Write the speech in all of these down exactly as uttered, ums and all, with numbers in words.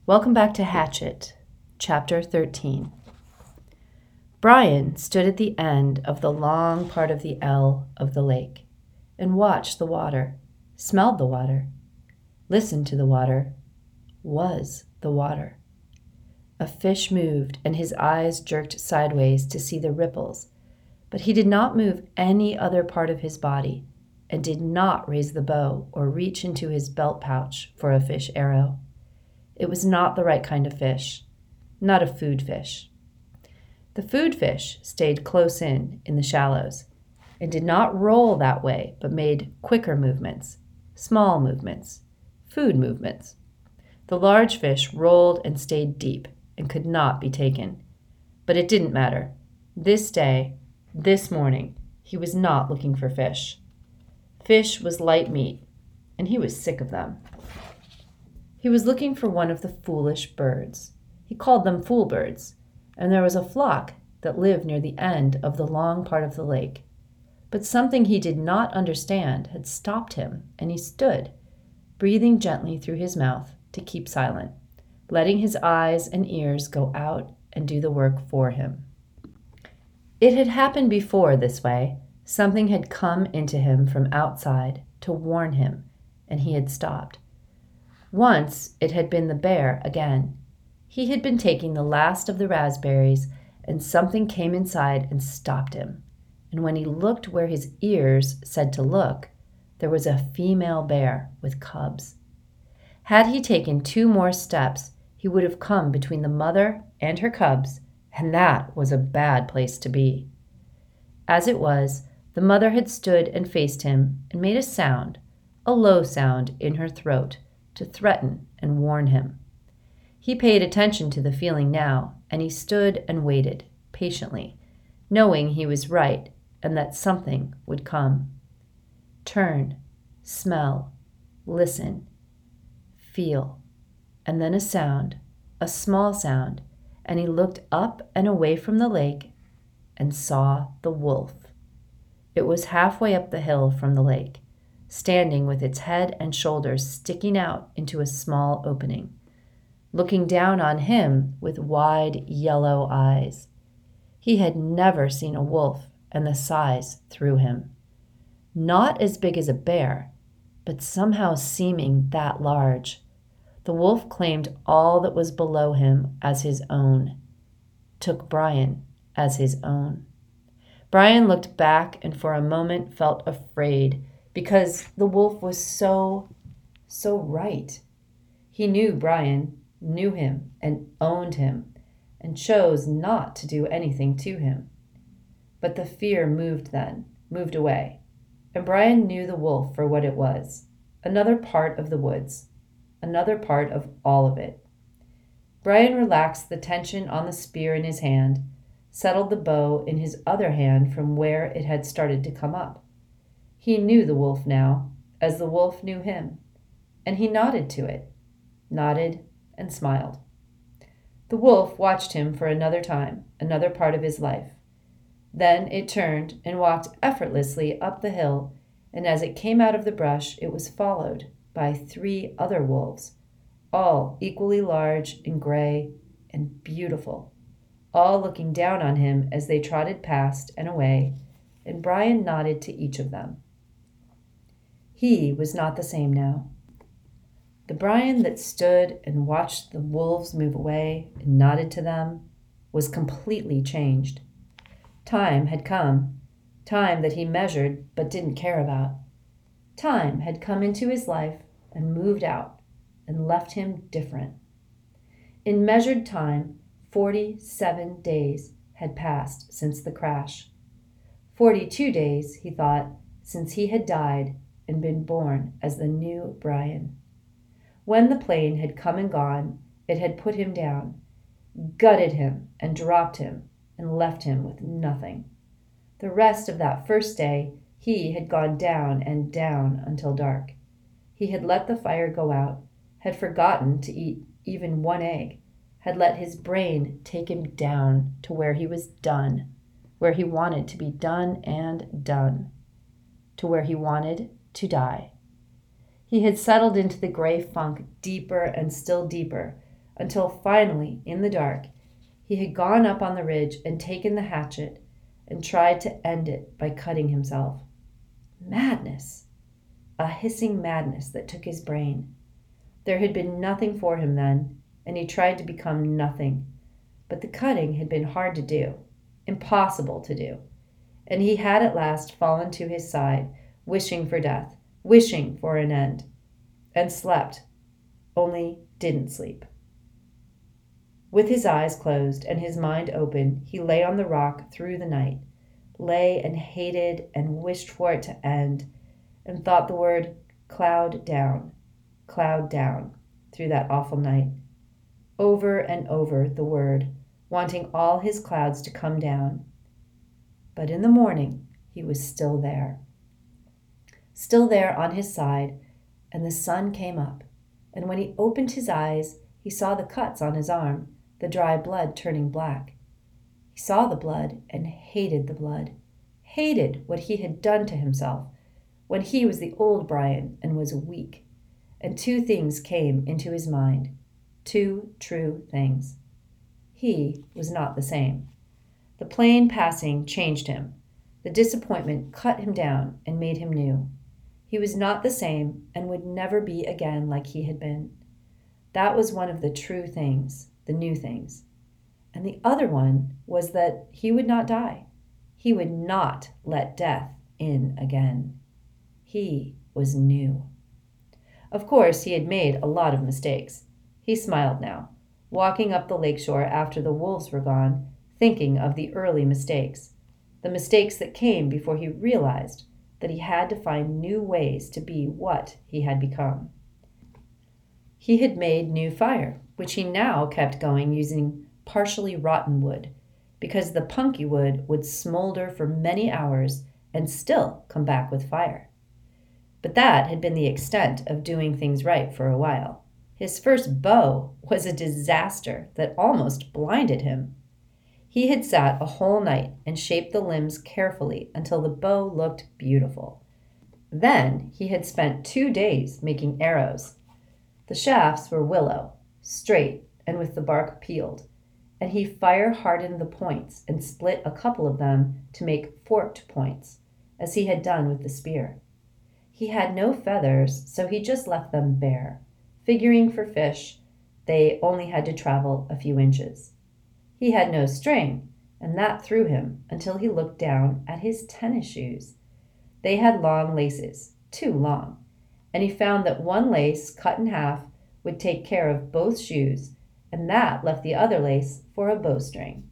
Welcome back to Hatchet, Chapter thirteen. Brian stood at the end of the long part of the L of the lake and watched the water, smelled the water, listened to the water, was the water. A fish moved and his eyes jerked sideways to see the ripples, but he did not move any other part of his body and did not raise the bow or reach into his belt pouch for a fish arrow. It was not the right kind of fish, not a food fish. The food fish stayed close in, in the shallows, and did not roll that way, but made quicker movements, small movements, food movements. The large fish rolled and stayed deep and could not be taken. But it didn't matter. This day, this morning, he was not looking for fish. Fish was light meat, and he was sick of them. He was looking for one of the foolish birds. He called them fool birds, and there was a flock that lived near the end of the long part of the lake. But something he did not understand had stopped him, and he stood, breathing gently through his mouth to keep silent, letting his eyes and ears go out and do the work for him. It had happened before this way. Something had come into him from outside to warn him, and he had stopped. Once it had been the bear again. He had been taking the last of the raspberries, and something came inside and stopped him. And when he looked where his ears said to look, there was a female bear with cubs. Had he taken two more steps, he would have come between the mother and her cubs, and that was a bad place to be. As it was, the mother had stood and faced him and made a sound, a low sound in her throat, to threaten and warn him. He paid attention to the feeling now, and he stood and waited, patiently, knowing he was right and that something would come. Turn, smell, listen, feel, and then a sound, a small sound, and he looked up and away from the lake and saw the wolf. It was halfway up the hill from the lake, standing with its head and shoulders sticking out into a small opening, looking down on him with wide yellow eyes. He had never seen a wolf, and the size threw him. Not as big as a bear, but somehow seeming that large. The wolf claimed all that was below him as his own, took Brian as his own. Brian looked back and for a moment felt afraid, because the wolf was so, so right. He knew Brian, knew him, and owned him, and chose not to do anything to him. But the fear moved then, moved away, and Brian knew the wolf for what it was, another part of the woods, another part of all of it. Brian relaxed the tension on the spear in his hand, settled the bow in his other hand from where it had started to come up. He knew the wolf now, as the wolf knew him, and he nodded to it, nodded and smiled. The wolf watched him for another time, another part of his life. Then it turned and walked effortlessly up the hill, and as it came out of the brush, it was followed by three other wolves, all equally large and gray and beautiful, all looking down on him as they trotted past and away, and Brian nodded to each of them. He was not the same now. The Brian that stood and watched the wolves move away and nodded to them was completely changed. Time had come, time that he measured but didn't care about. Time had come into his life and moved out and left him different. In measured time, forty-seven days had passed since the crash. Forty-two days, he thought, since he had died and been born as the new Brian. When the plane had come and gone, it had put him down, gutted him and dropped him and left him with nothing. The rest of that first day, he had gone down and down until dark. He had let the fire go out, had forgotten to eat even one egg, had let his brain take him down to where he was done, where he wanted to be done and done, to where he wanted to die. He had settled into the gray funk deeper and still deeper, until finally, in the dark, he had gone up on the ridge and taken the hatchet and tried to end it by cutting himself. Madness! A hissing madness that took his brain. There had been nothing for him then, and he tried to become nothing. But the cutting had been hard to do, impossible to do, and he had at last fallen to his side, wishing for death, wishing for an end, and slept, only didn't sleep. With his eyes closed and his mind open, he lay on the rock through the night, lay and hated and wished for it to end, and thought the word cloud down, cloud down, through that awful night. Over and over the word, wanting all his clouds to come down. But in the morning, he was still there. Still there on his side, and the sun came up, and when he opened his eyes, he saw the cuts on his arm, the dry blood turning black. He saw the blood and hated the blood, hated what he had done to himself when he was the old Brian and was weak. And two things came into his mind, two true things. He was not the same. The plain passing changed him. The disappointment cut him down and made him new. He was not the same and would never be again like he had been. That was one of the true things, the new things. And the other one was that he would not die. He would not let death in again. He was new. Of course, he had made a lot of mistakes. He smiled now, walking up the lakeshore after the wolves were gone, thinking of the early mistakes, the mistakes that came before he realized that he had to find new ways to be what he had become. He had made new fire, which he now kept going using partially rotten wood, because the punky wood would smolder for many hours and still come back with fire. But that had been the extent of doing things right for a while. His first bow was a disaster that almost blinded him. He had sat a whole night and shaped the limbs carefully until the bow looked beautiful. Then he had spent two days making arrows. The shafts were willow, straight and with the bark peeled, and he fire-hardened the points and split a couple of them to make forked points, as he had done with the spear. He had no feathers, so he just left them bare, figuring for fish they only had to travel a few inches. He had no string, and that threw him until he looked down at his tennis shoes. They had long laces, too long, and he found that one lace cut in half would take care of both shoes, and that left the other lace for a bowstring.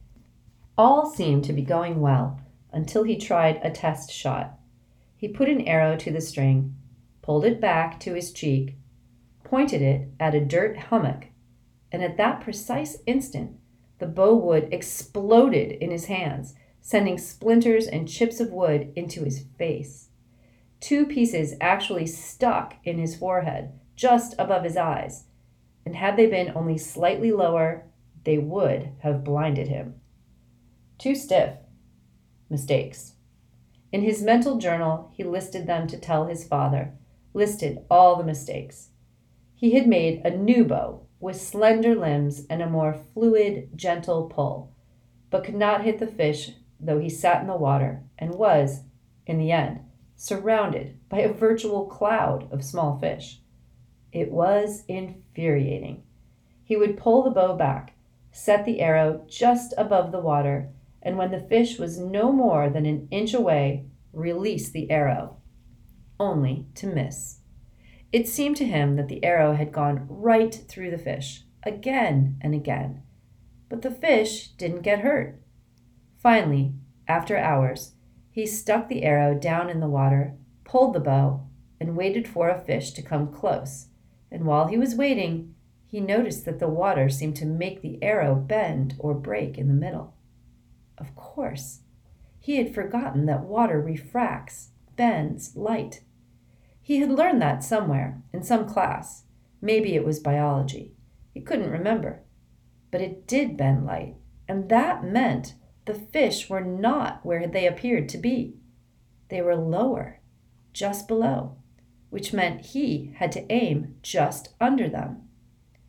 All seemed to be going well until he tried a test shot. He put an arrow to the string, pulled it back to his cheek, pointed it at a dirt hummock, and at that precise instant, the bow wood exploded in his hands, sending splinters and chips of wood into his face. Two pieces actually stuck in his forehead, just above his eyes, and had they been only slightly lower, they would have blinded him. Too stiff. Mistakes. In his mental journal, he listed them to tell his father, listed all the mistakes. He had made a new bow with slender limbs and a more fluid, gentle pull, but could not hit the fish though he sat in the water and was, in the end, surrounded by a virtual cloud of small fish. It was infuriating. He would pull the bow back, set the arrow just above the water, and when the fish was no more than an inch away, release the arrow, only to miss. It seemed to him that the arrow had gone right through the fish, again and again, but the fish didn't get hurt. Finally, after hours, he stuck the arrow down in the water, pulled the bow, and waited for a fish to come close, and while he was waiting, he noticed that the water seemed to make the arrow bend or break in the middle. Of course, he had forgotten that water refracts, bends light. He had learned that somewhere, in some class. Maybe it was biology. He couldn't remember. But it did bend light, and that meant the fish were not where they appeared to be. They were lower, just below, which meant he had to aim just under them.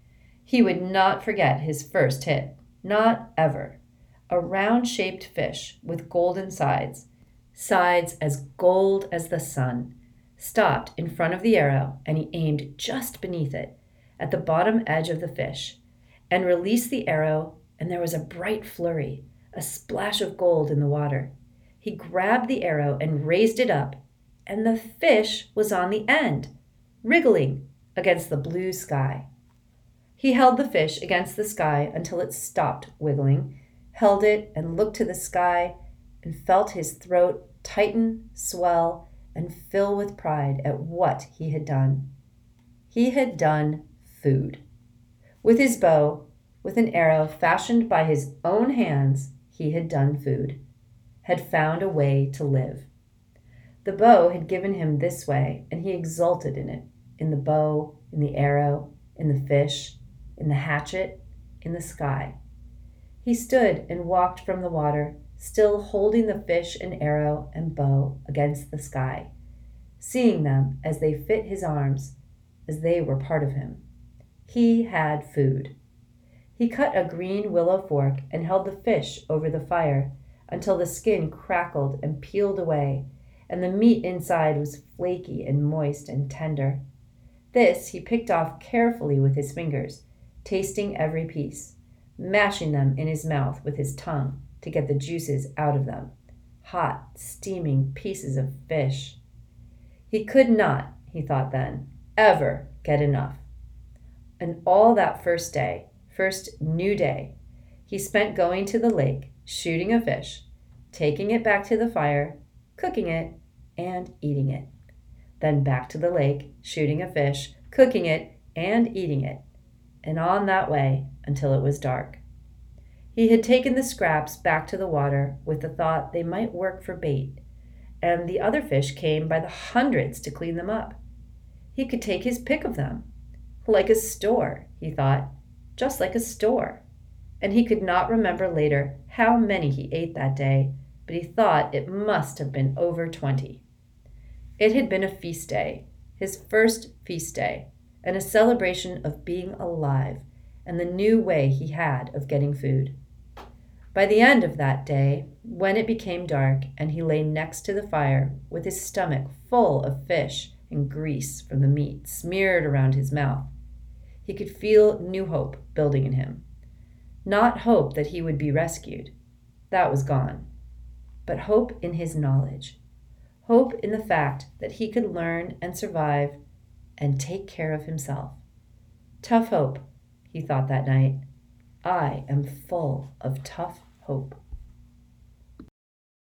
He would not forget his first hit. Not ever. A round-shaped fish with golden sides, sides as gold as the sun, stopped in front of the arrow, and he aimed just beneath it, at the bottom edge of the fish, and released the arrow, and there was a bright flurry, a splash of gold in the water. He grabbed the arrow and raised it up, and the fish was on the end, wriggling against the blue sky. He held the fish against the sky until it stopped wiggling, held it and looked to the sky, and felt his throat tighten, swell, and fill with pride at what he had done. He had done food. With his bow, with an arrow fashioned by his own hands, he had done food, had found a way to live. The bow had given him this way, and he exulted in it, in the bow, in the arrow, in the fish, in the hatchet, in the sky. He stood and walked from the water, still holding the fish and arrow and bow against the sky, seeing them as they fit his arms, as they were part of him. He had food. He cut a green willow fork and held the fish over the fire until the skin crackled and peeled away, and the meat inside was flaky and moist and tender. This he picked off carefully with his fingers, tasting every piece, mashing them in his mouth with his tongue to get the juices out of them. Hot, steaming pieces of fish. He could not, he thought then, ever get enough. And all that first day, first new day, he spent going to the lake, shooting a fish, taking it back to the fire, cooking it, and eating it. Then back to the lake, shooting a fish, cooking it, and eating it, and on that way until it was dark. He had taken the scraps back to the water with the thought they might work for bait, and the other fish came by the hundreds to clean them up. He could take his pick of them. Like a store, he thought, just like a store. And he could not remember later how many he ate that day, but he thought it must have been over twenty. It had been a feast day, his first feast day, and a celebration of being alive and the new way he had of getting food. By the end of that day, when it became dark and he lay next to the fire with his stomach full of fish and grease from the meat smeared around his mouth, he could feel new hope building in him. Not hope that he would be rescued. That was gone. But hope in his knowledge. Hope in the fact that he could learn and survive and take care of himself. Tough hope, he thought that night. I am full of tough hope.